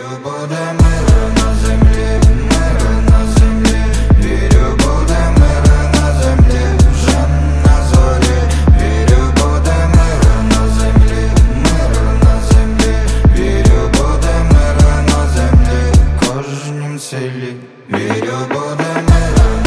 буде мир на землі, мир на землі. Вірю, буде мир на землі, вже на зорі. Вірю, буде мир на землі, мир на землі. Вірю, буде мир на землі, в кожнім селі. Вірю, буде мир.